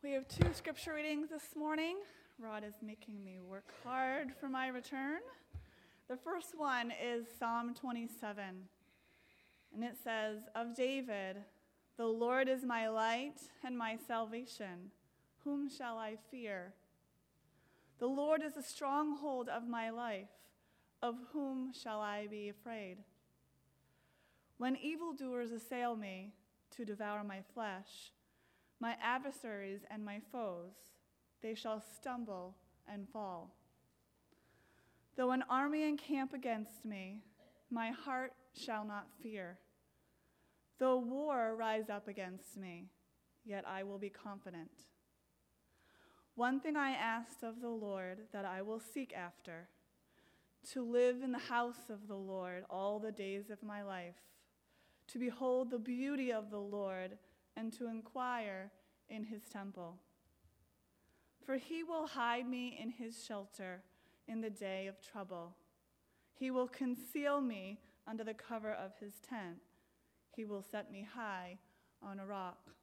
We have two scripture readings this morning. Rod is making me work hard for my return. The first one is Psalm 27, and it says, "Of David, the Lord is my light and my salvation. Whom shall I fear? The Lord is the stronghold of my life. Of whom shall I be afraid? When evildoers assail me to devour my flesh, my adversaries and my foes, they shall stumble and fall. Though an army encamp against me, my heart shall not fear. Though war rise up against me, yet I will be confident. One thing I asked of the Lord that I will seek after, to live in the house of the Lord all the days of my life, to behold the beauty of the Lord and to inquire in his temple. For he will hide me in his shelter in the day of trouble. He will conceal me under the cover of his tent. He will set me high on a rock.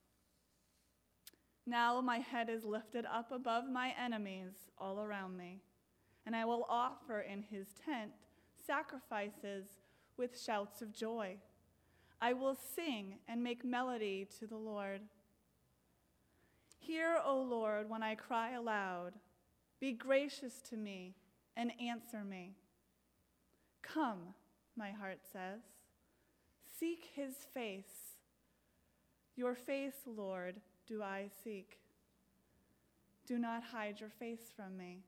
Now my head is lifted up above my enemies all around me, and I will offer in his tent sacrifices with shouts of joy. I will sing and make melody to the Lord. Hear, O Lord, when I cry aloud. Be gracious to me and answer me. Come, my heart says. Seek his face. Your face, Lord, do I seek. Do not hide your face from me.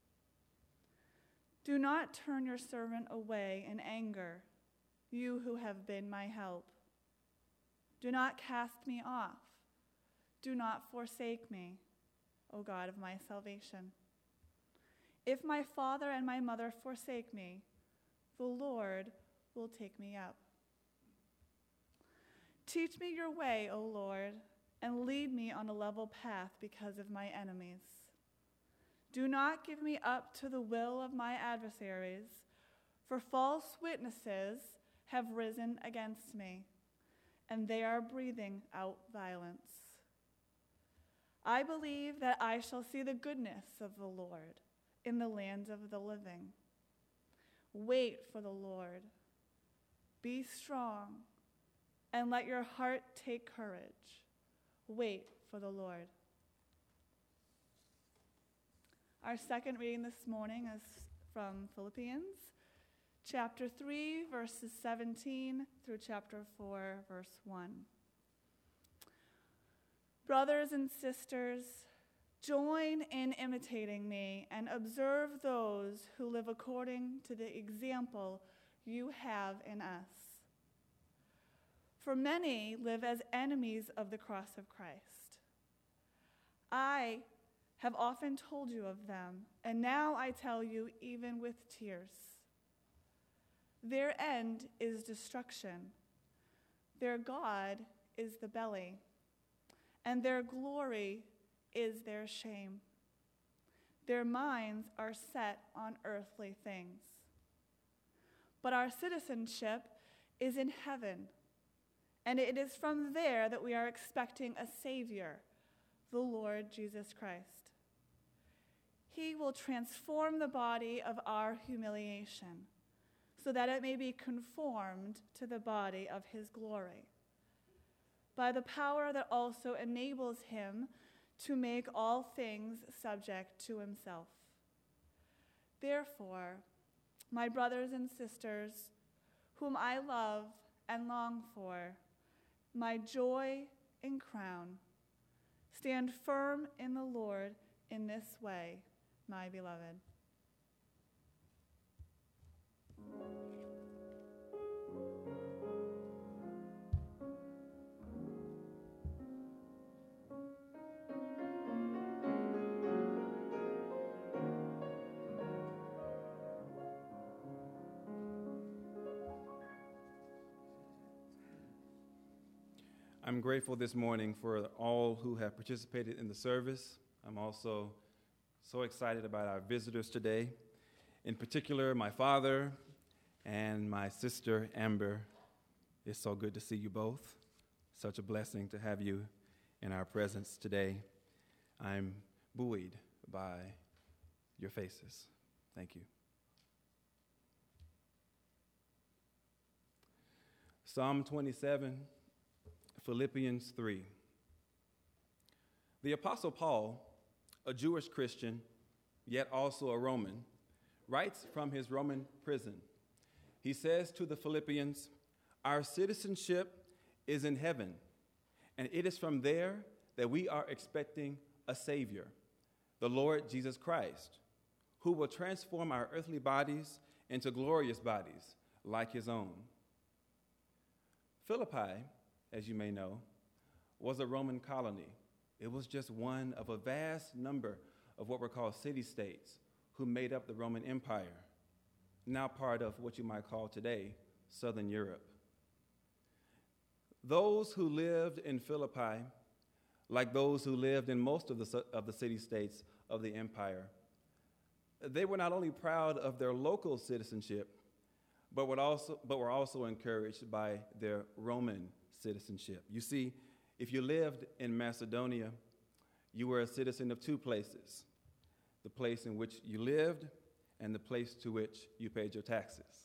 Do not turn your servant away in anger, you who have been my help. Do not cast me off. Do not forsake me, O God of my salvation. If my father and my mother forsake me, the Lord will take me up. Teach me your way, O Lord, and lead me on a level path because of my enemies. Do not give me up to the will of my adversaries, for false witnesses have risen against me, and they are breathing out violence. I believe that I shall see the goodness of the Lord in the land of the living. Wait for the Lord. Be strong, and let your heart take courage. Wait for the Lord." Our second reading this morning is from Philippians, chapter 3, verses 17 through chapter 4, verse 1. Brothers and sisters, join in imitating me and observe those who live according to the example you have in us. For many live as enemies of the cross of Christ. I have often told you of them, and now I tell you even with tears. Their end is destruction. Their God is the belly, and their glory is their shame. Their minds are set on earthly things. But our citizenship is in heaven, and it is from there that we are expecting a Savior, the Lord Jesus Christ. He will transform the body of our humiliation so that it may be conformed to the body of his glory, by the power that also enables him to make all things subject to himself. Therefore, my brothers and sisters, whom I love and long for, my joy and crown, stand firm in the Lord in this way, my beloved. I'm grateful this morning for all who have participated in the service. I'm also so excited about our visitors today. In particular, my father and my sister, Amber. It's so good to see you both. Such a blessing to have you in our presence today. I'm buoyed by your faces. Thank you. Psalm 27, Philippians 3. The Apostle Paul, a Jewish Christian, yet also a Roman, writes from his Roman prison. He says to the Philippians, "Our citizenship is in heaven, and it is from there that we are expecting a Savior, the Lord Jesus Christ, who will transform our earthly bodies into glorious bodies like his own." Philippi, as you may know, was a Roman colony. It was just one of a vast number of what were called city-states who made up the Roman Empire, now part of what you might call today Southern Europe. Those who lived in Philippi, like those who lived in most of the city-states of the empire, they were not only proud of their local citizenship, but were also encouraged by their Roman citizenship. You see, if you lived in Macedonia, you were a citizen of two places: the place in which you lived and the place to which you paid your taxes.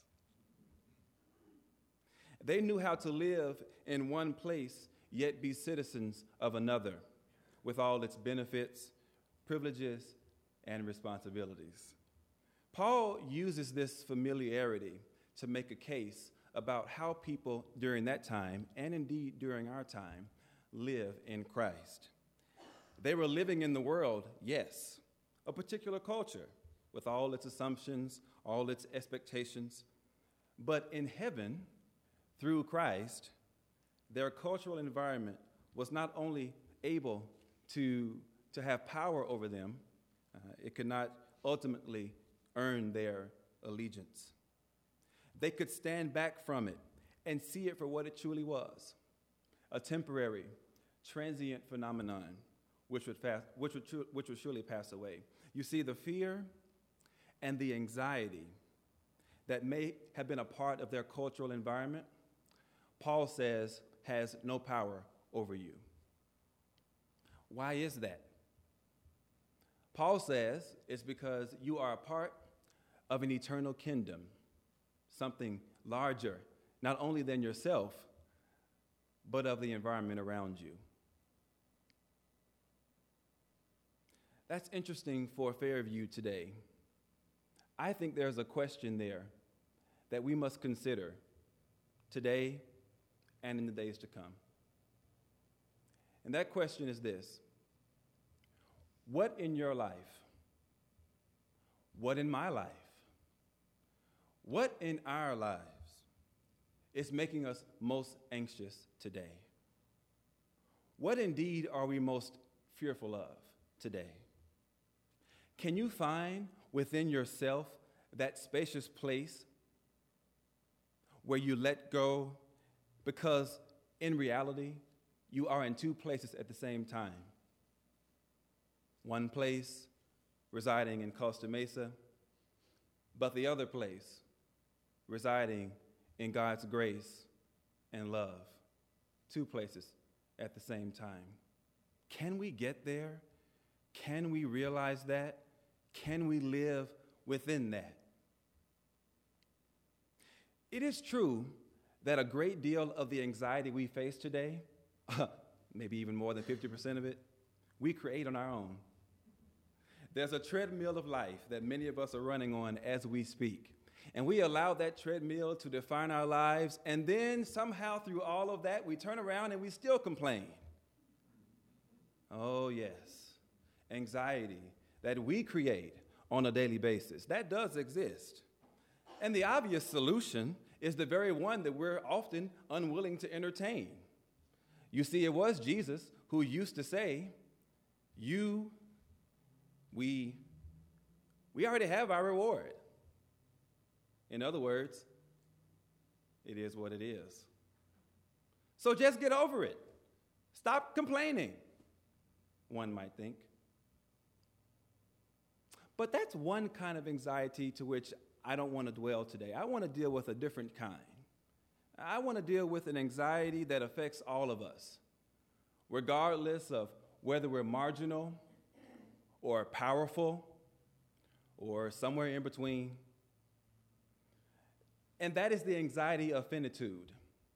They knew how to live in one place, yet be citizens of another, with all its benefits, privileges, and responsibilities. Paul uses this familiarity to make a case about how people during that time, and indeed during our time, live in Christ. They were living in the world, yes, a particular culture with all its assumptions, all its expectations, but in heaven, through Christ, their cultural environment was not only able to have power over them, it could not ultimately earn their allegiance. They could stand back from it and see it for what it truly was: a temporary, transient phenomenon which would surely pass away. You see, the fear and the anxiety that may have been a part of their cultural environment, Paul says, has no power over you. Why is that? Paul says it's because you are a part of an eternal kingdom, something larger, not only than yourself, but of the environment around you. That's interesting for Fairview today. I think there's a question there that we must consider today and in the days to come. And that question is this: what in your life, what in my life, what in our lives is making us most anxious today? What indeed are we most fearful of today? Can you find within yourself that spacious place where you let go because in reality you are in two places at the same time? One place residing in Costa Mesa, but the other place residing in God's grace and love. Two places at the same time. Can we get there? Can we realize that? Can we live within that? It is true that a great deal of the anxiety we face today, maybe even more than 50% of it, we create on our own. There's a treadmill of life that many of us are running on as we speak. And we allow that treadmill to define our lives, and then somehow through all of that, we turn around and we still complain. Oh, yes, anxiety that we create on a daily basis. That does exist. And the obvious solution is the very one that we're often unwilling to entertain. You see, it was Jesus who used to say, we already have our reward. In other words, it is what it is. So just get over it. Stop complaining, one might think. But that's one kind of anxiety to which I don't want to dwell today. I want to deal with a different kind. I want to deal with an anxiety that affects all of us, regardless of whether we're marginal or powerful or somewhere in between. And that is the anxiety of finitude.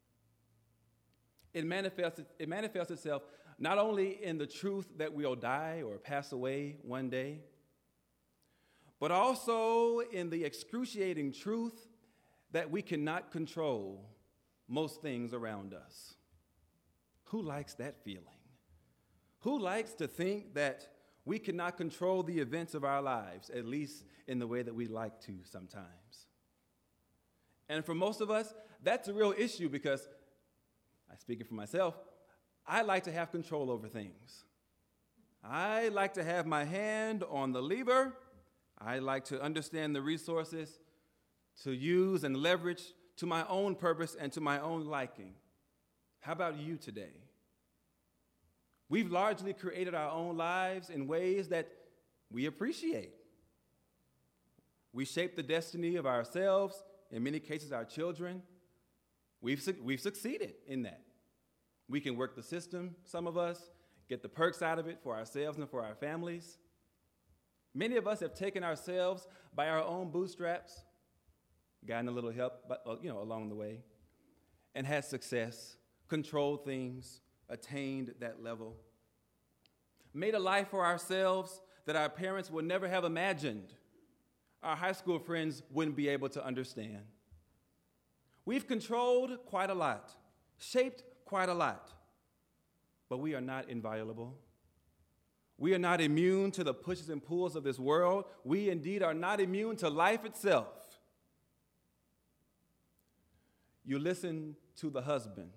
It manifests itself not only in the truth that we'll die or pass away one day, but also in the excruciating truth that we cannot control most things around us. Who likes that feeling? Who likes to think that we cannot control the events of our lives, at least in the way that we like to sometimes? And for most of us, that's a real issue because, speaking for myself, I like to have control over things. I like to have my hand on the lever. I like to understand the resources to use and leverage to my own purpose and to my own liking. How about you today? We've largely created our own lives in ways that we appreciate. We shape the destiny of ourselves, in many cases our children. We've succeeded in that. We can work the system, some of us, get the perks out of it for ourselves and for our families. Many of us have taken ourselves by our own bootstraps, gotten a little help, along the way, and had success, controlled things, attained that level, made a life for ourselves that our parents would never have imagined, our high school friends wouldn't be able to understand. We've controlled quite a lot, shaped quite a lot, but we are not inviolable. We are not immune to the pushes and pulls of this world. We indeed are not immune to life itself. You listen to the husband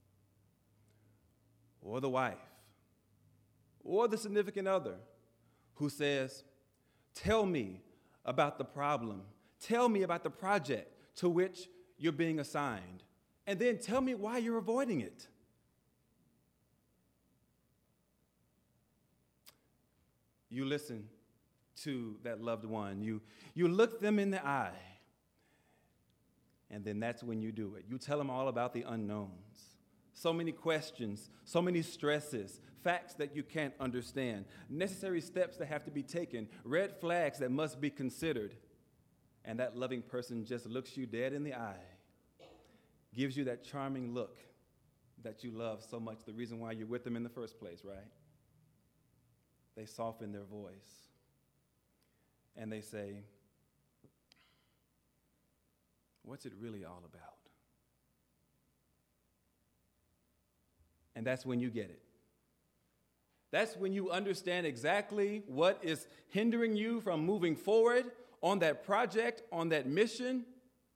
or the wife or the significant other who says, "Tell me about the problem. Tell me about the project to which you're being assigned. And then tell me why you're avoiding it." You listen to that loved one. You look them in the eye. And then that's when you do it. You tell them all about the unknowns. So many questions, so many stresses, facts that you can't understand, necessary steps that have to be taken, red flags that must be considered. And that loving person just looks you dead in the eye, gives you that charming look that you love so much, the reason why you're with them in the first place, right? They soften their voice and they say, "What's it really all about?" And that's when you get it. That's when you understand exactly what is hindering you from moving forward on that project, on that mission,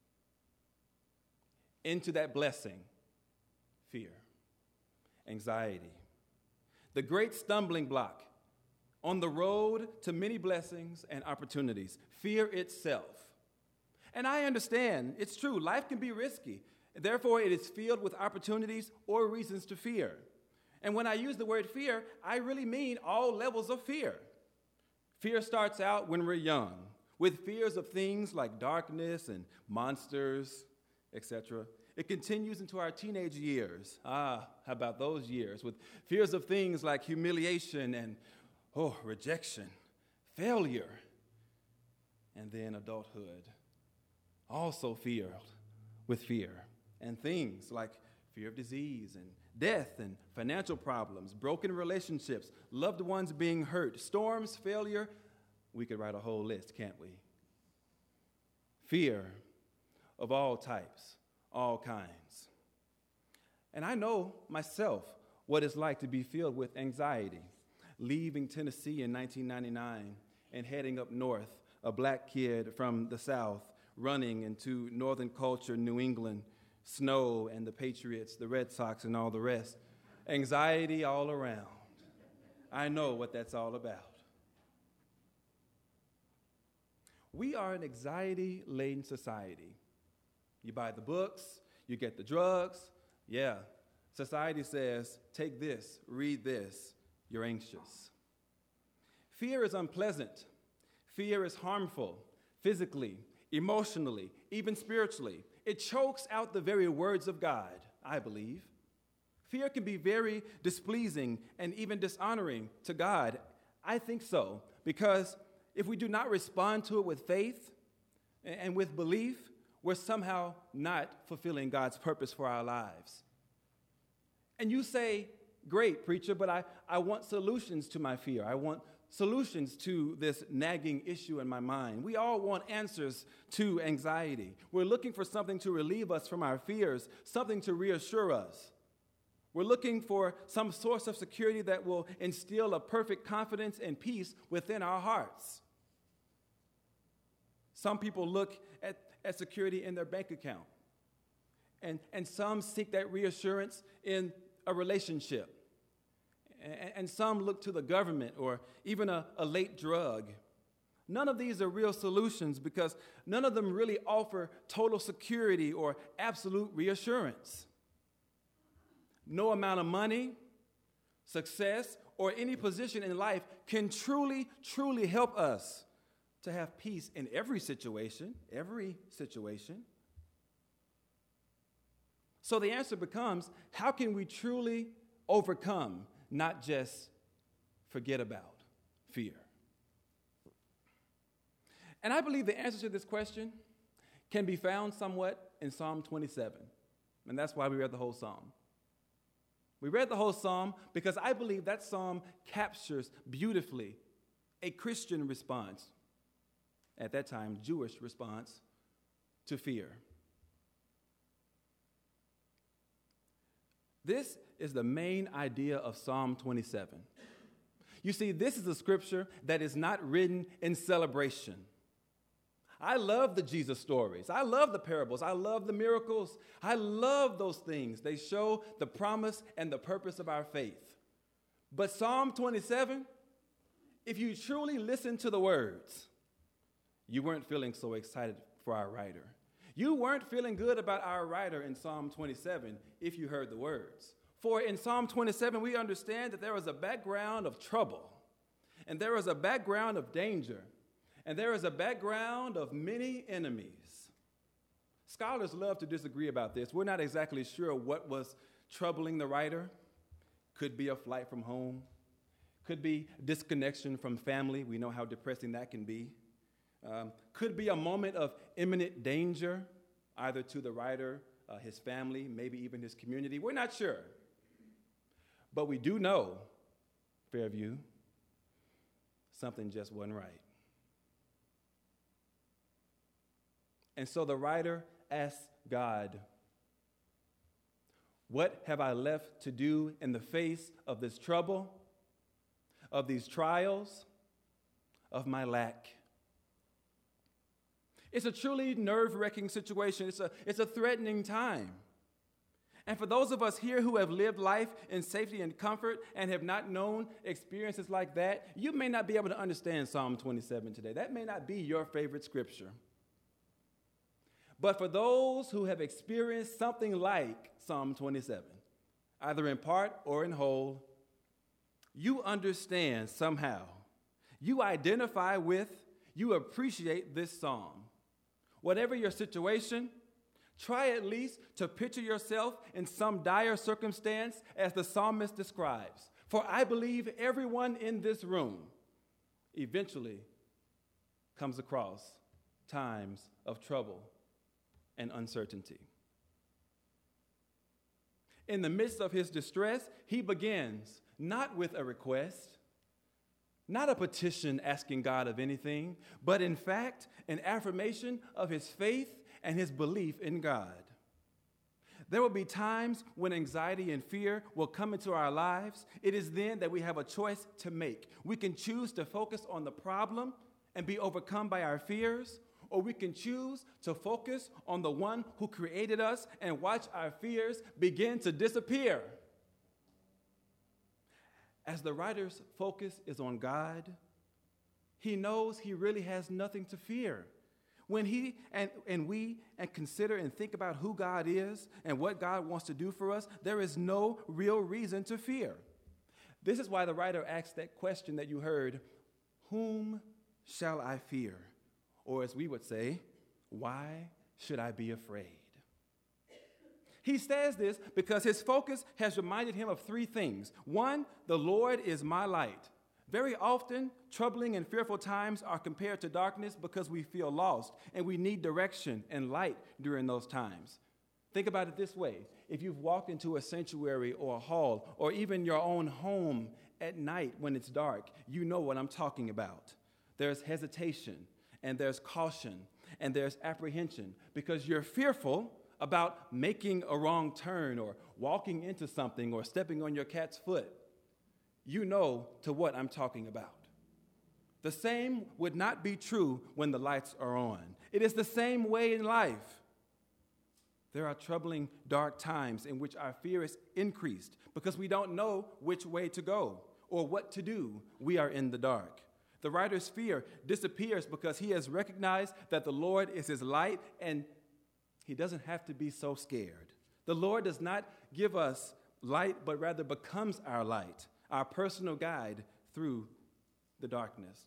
into that blessing. Fear, anxiety, the great stumbling block on the road to many blessings and opportunities, fear itself. And I understand, it's true, life can be risky. Therefore, it is filled with opportunities or reasons to fear. And when I use the word fear, I really mean all levels of fear. Fear starts out when we're young, with fears of things like darkness and monsters, etc. It continues into our teenage years. How about those years? With fears of things like humiliation and rejection, failure, and then adulthood. Also filled with fear. And things like fear of disease and death and financial problems, broken relationships, loved ones being hurt, storms, failure. We could write a whole list, can't we? Fear of all types, all kinds. And I know myself what it's like to be filled with anxiety. Leaving Tennessee in 1999 and heading up north, a black kid from the South running into northern culture, New England, snow and the Patriots, the Red Sox, and all the rest. Anxiety all around. I know what that's all about. We are an anxiety-laden society. You buy the books, you get the drugs. Yeah, society says, take this, read this. You're anxious. Fear is unpleasant. Fear is harmful, physically, emotionally, even spiritually. It chokes out the very words of God, I believe. Fear can be very displeasing and even dishonoring to God. I think so, because if we do not respond to it with faith and with belief, we're somehow not fulfilling God's purpose for our lives. And you say, great, preacher, but I want solutions to my fear. I want solutions to this nagging issue in my mind. We all want answers to anxiety. We're looking for something to relieve us from our fears, something to reassure us. We're looking for some source of security that will instill a perfect confidence and peace within our hearts. Some people look at security in their bank account, and some seek that reassurance in a relationship. And some look to the government or even a late drug. None of these are real solutions because none of them really offer total security or absolute reassurance. No amount of money, success, or any position in life can truly, truly help us to have peace in every situation, So the answer becomes, how can we truly overcome, not just forget about fear? And I believe the answer to this question can be found somewhat in Psalm 27. And that's why we read the whole psalm. We read the whole psalm because I believe that psalm captures beautifully a Christian response, at that time, Jewish response to fear. This is the main idea of Psalm 27. You see, this is a scripture that is not written in celebration. I love the Jesus stories. I love the parables. I love the miracles. I love those things. They show the promise and the purpose of our faith. But Psalm 27, if you truly listen to the words, you weren't feeling so excited for our writer. You weren't feeling good about our writer in Psalm 27 if you heard the words. For in Psalm 27, we understand that there is a background of trouble, and there is a background of danger, and there is a background of many enemies. Scholars love to disagree about this. We're not exactly sure what was troubling the writer. Could be a flight from home. Could be disconnection from family. We know how depressing that can be. Could be a moment of imminent danger, either to the writer, his family, maybe even his community. We're not sure. But we do know, Fairview, something just wasn't right. And so the writer asks God, what have I left to do in the face of this trouble, of these trials, of my lack? It's a truly nerve-wracking situation. It's a threatening time. And for those of us here who have lived life in safety and comfort and have not known experiences like that, you may not be able to understand Psalm 27 today. That may not be your favorite scripture. But for those who have experienced something like Psalm 27, either in part or in whole, you understand somehow. You identify with, you appreciate this psalm. Whatever your situation, try at least to picture yourself in some dire circumstance as the psalmist describes. For I believe everyone in this room eventually comes across times of trouble and uncertainty. In the midst of his distress, he begins not with a request, not a petition asking God of anything, but in fact, an affirmation of his faith and his belief in God. There will be times when anxiety and fear will come into our lives. It is then that we have a choice to make. We can choose to focus on the problem and be overcome by our fears, or we can choose to focus on the one who created us and watch our fears begin to disappear. As the writer's focus is on God, he knows he really has nothing to fear. When he and we consider and think about who God is and what God wants to do for us, there is no real reason to fear. This is why the writer asks that question that you heard, whom shall I fear? Or as we would say, why should I be afraid? He says this because his focus has reminded him of three things. One, the Lord is my light. Very often, troubling and fearful times are compared to darkness because we feel lost and we need direction and light during those times. Think about it this way. If you've walked into a sanctuary or a hall or even your own home at night when it's dark, you know what I'm talking about. There's hesitation and there's caution and there's apprehension because you're fearful about making a wrong turn or walking into something or stepping on your cat's foot. You know to what I'm talking about. The same would not be true when the lights are on. It is the same way in life. There are troubling, dark times in which our fear is increased because we don't know which way to go or what to do. We are in the dark. The writer's fear disappears because he has recognized that the Lord is his light and he doesn't have to be so scared. The Lord does not give us light, but rather becomes our light, our personal guide through the darkness.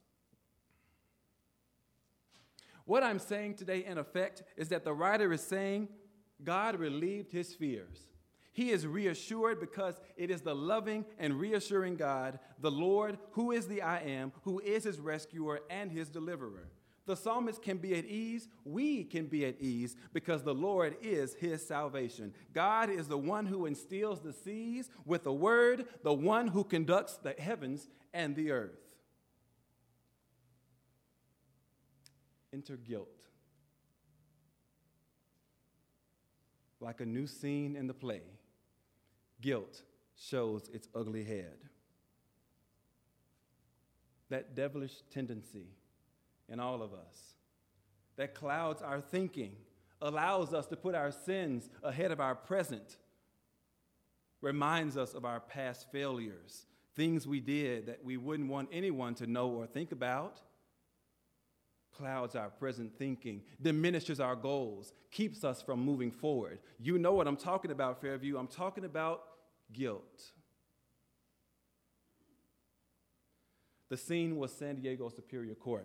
What I'm saying today, in effect, is that the writer is saying God relieved his fears. He is reassured because it is the loving and reassuring God, the Lord, who is the I Am, who is his rescuer and his deliverer. The psalmist can be at ease. We can be at ease because the Lord is his salvation. God is the one who instills the seas with a word, the one who conducts the heavens and the earth. Enter guilt. Like a new scene in the play, guilt shows its ugly head. That devilish tendency in all of us that clouds our thinking, allows us to put our sins ahead of our present, reminds us of our past failures, things we did that we wouldn't want anyone to know or think about, clouds our present thinking, diminishes our goals, keeps us from moving forward. You know what I'm talking about, Fairview. I'm talking about guilt. The scene was San Diego Superior Court.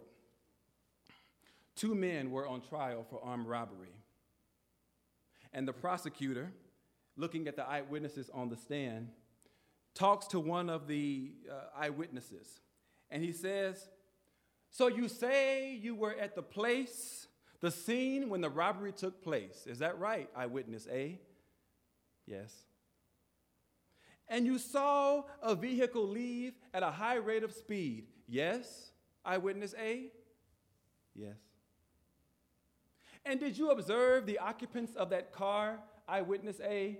2 men were on trial for armed robbery. And the prosecutor, looking at the eyewitnesses on the stand, talks to one of the eyewitnesses. And he says, "So you say you were at the place, the scene when the robbery took place. Is that right, eyewitness A?" "Yes." "And you saw a vehicle leave at a high rate of speed. Yes, eyewitness A?" "Yes." "And did you observe the occupants of that car, eyewitness A?"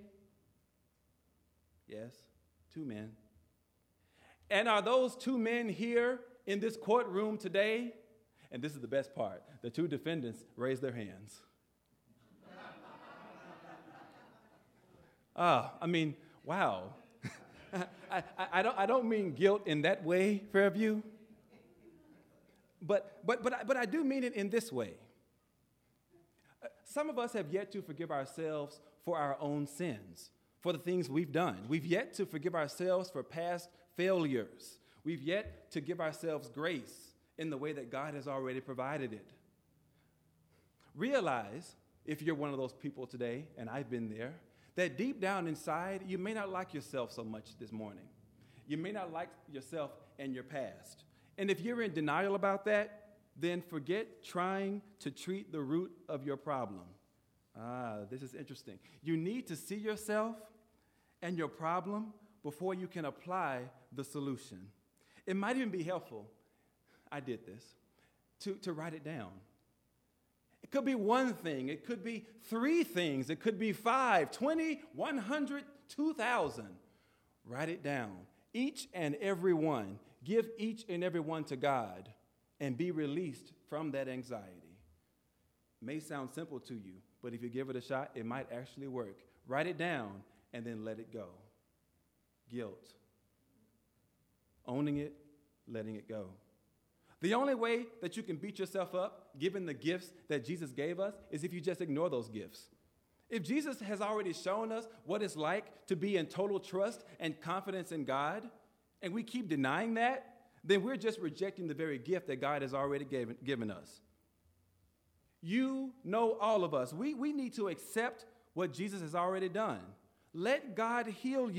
"Yes, 2 men." "And are those 2 men here in this courtroom today?" And this is the best part. The 2 defendants raised their hands. Wow. I don't mean guilt in that way, Fairview. But I do mean it in this way. Some of us have yet to forgive ourselves for our own sins, for the things we've done. We've yet to forgive ourselves for past failures. We've yet to give ourselves grace in the way that God has already provided it. Realize, if you're one of those people today, and I've been there, that deep down inside, you may not like yourself so much this morning. You may not like yourself and your past. And if you're in denial about that, then forget trying to treat the root of your problem. This is interesting. You need to see yourself and your problem before you can apply the solution. It might even be helpful, I did this, to write it down. It could be one thing. It could be 3 things. It could be 5, 20, 100, 2,000. Write it down. Each and every one. Give each and every one to God and be released from that anxiety. It may sound simple to you, but if you give it a shot, it might actually work. Write it down and then let it go. Guilt. Owning it, letting it go. The only way that you can beat yourself up, given the gifts that Jesus gave us, is if you just ignore those gifts. If Jesus has already shown us what it's like to be in total trust and confidence in God, and we keep denying that, then we're just rejecting the very gift that God has already given us. You know, all of us, we need to accept what Jesus has already done. Let God heal you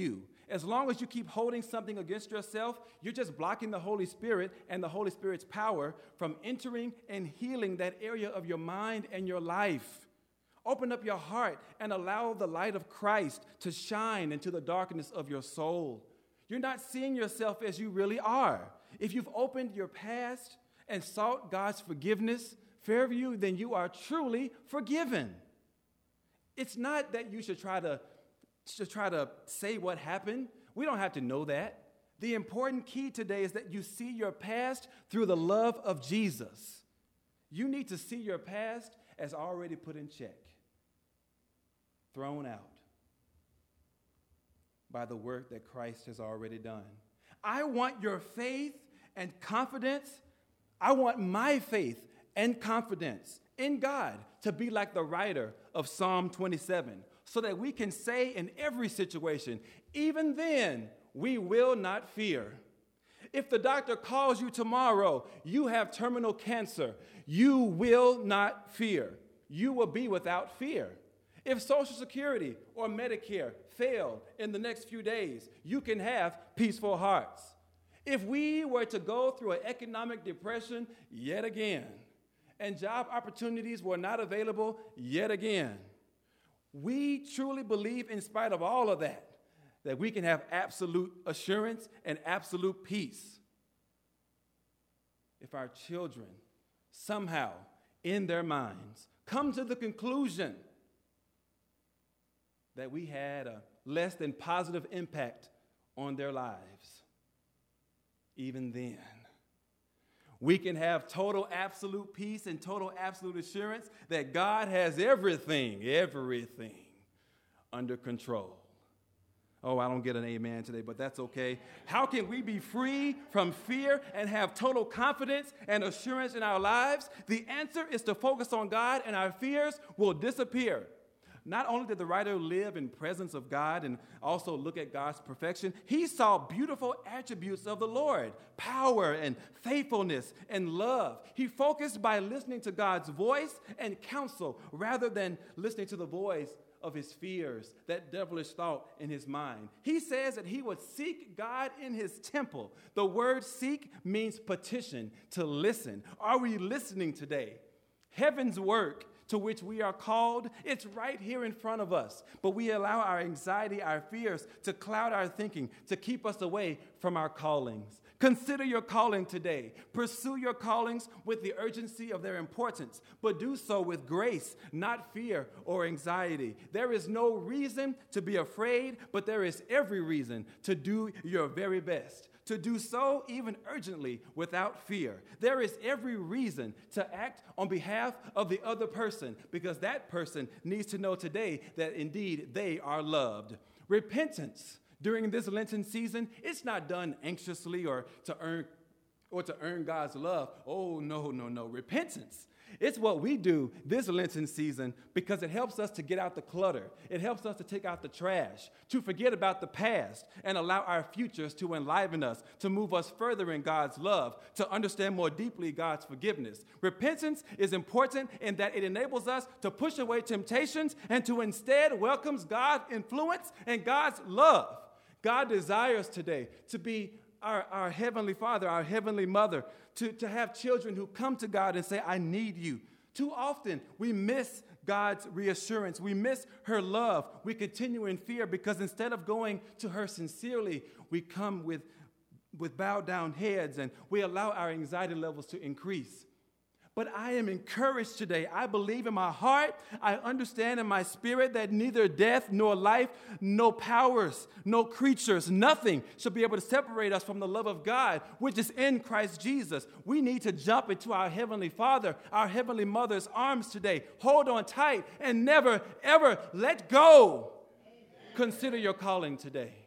As long as you keep holding something against yourself, you're just blocking the Holy Spirit and the Holy Spirit's power from entering and healing that area of your mind and your life. Open up your heart and allow the light of Christ to shine into the darkness of your soul. You're not seeing yourself as you really are. If you've opened your past and sought God's forgiveness, Fairview, then you are truly forgiven. It's not that you should try to say what happened. We don't have to know that. The important key today is that you see your past through the love of Jesus. You need to see your past as already put in check, thrown out by the work that Christ has already done. I want your faith and confidence. I want my faith and confidence in God to be like the writer of Psalm 27, so that we can say in every situation, even then, we will not fear. If the doctor calls you tomorrow, you have terminal cancer, you will not fear. You will be without fear. If Social Security or Medicare fail in the next few days, you can have peaceful hearts. If we were to go through an economic depression yet again, and job opportunities were not available yet again, we truly believe, in spite of all of that we can have absolute assurance and absolute peace. If our children somehow in their minds come to the conclusion that we had a less than positive impact on their lives, even then, we can have total absolute peace and total absolute assurance that God has everything under control. Oh, I don't get an amen today, but that's okay. How can we be free from fear and have total confidence and assurance in our lives? The answer is to focus on God, and our fears will disappear. Not only did the writer live in presence of God and also look at God's perfection, he saw beautiful attributes of the Lord, power and faithfulness and love. He focused by listening to God's voice and counsel rather than listening to the voice of his fears, that devilish thought in his mind. He says that he would seek God in his temple. The word seek means petition, to listen. Are we listening today? Heaven's work to which we are called, it's right here in front of us. But we allow our anxiety, our fears to cloud our thinking, to keep us away from our callings. Consider your calling today. Pursue your callings with the urgency of their importance, but do so with grace, not fear or anxiety. There is no reason to be afraid, but there is every reason to do your very best. To do so even urgently without fear. There is every reason to act on behalf of the other person, because that person needs to know today that indeed they are loved. Repentance during this Lenten season, it's not done anxiously or to earn God's love. Oh, no. Repentance, it's what we do this Lenten season because it helps us to get out the clutter. It helps us to take out the trash, to forget about the past, and allow our futures to enliven us, to move us further in God's love, to understand more deeply God's forgiveness. Repentance is important in that it enables us to push away temptations and to instead welcomes God's influence and God's love. God desires today to be our Heavenly Father, our Heavenly Mother, to have children who come to God and say, I need you. Too often, we miss God's reassurance. We miss her love. We continue in fear because instead of going to her sincerely, we come with bowed down heads and we allow our anxiety levels to increase. But I am encouraged today. I believe in my heart, I understand in my spirit that neither death nor life, no powers, no creatures, nothing shall be able to separate us from the love of God, which is in Christ Jesus. We need to jump into our Heavenly Father, our Heavenly Mother's arms today. Hold on tight and never, ever let go. Amen. Consider your calling today.